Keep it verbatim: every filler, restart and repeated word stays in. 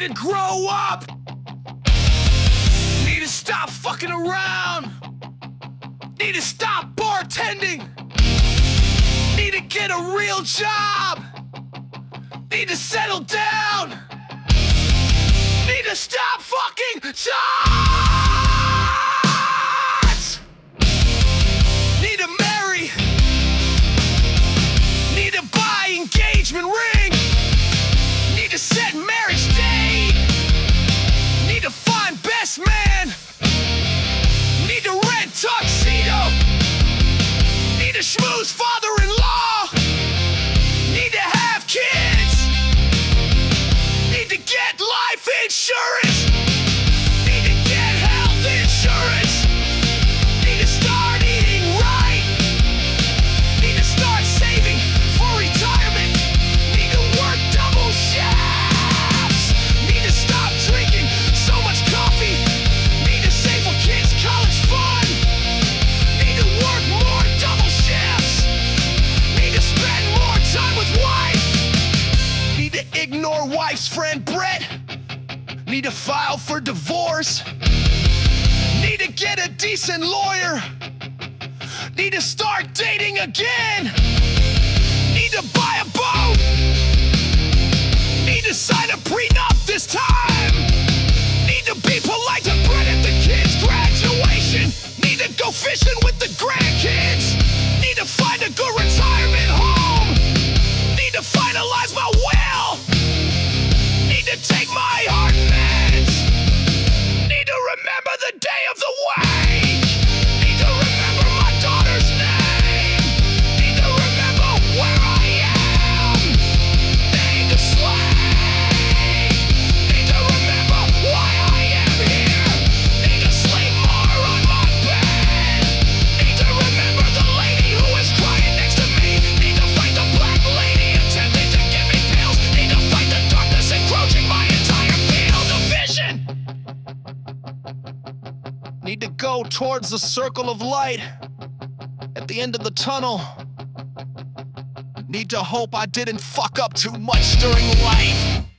to grow up. Need to stop fucking around. Need to stop bartending. Need to get a real job. Need to settle down. Need to stop fucking shots. Need to marry. Need to buy engagement ring. Need to set marriage date. Need to find best man. Need to rent tuxedo. Need to schmooze father-in-law. Need to have kids. Need to get life insurance. Need to get health insurance. Need to start eating right. Need to start saving for retirement. Need to work double shifts. Need to stop drinking so much coffee. Need to save for kids' college fund. Need to work more double shifts. Need to spend more time with wife. Need to ignore wife's friend Brett. Need to file for divorce. Need to get a decent lawyer. Need to start dating again. Need to buy a boat. Need to sign a prenup this time. Need to be polite to Brett at the kids' graduation. Need to go fishing with the grandkids. Need to find a good retirement home. Need to finalize my will. Need to take my heart meds. Need to remember the day of the wake. Need to remember my daughter's name. Need to remember where I am. Need to slave. Need to remember why I am here. Need to sleep more on my bed. Need to remember the lady who was crying next to me. Need to fight the black lady attempting to give me pills. Need to fight the darkness encroaching my entire field of vision. Need to go towards the circle of light at the end of the tunnel. Need to hope I didn't fuck up too much during life.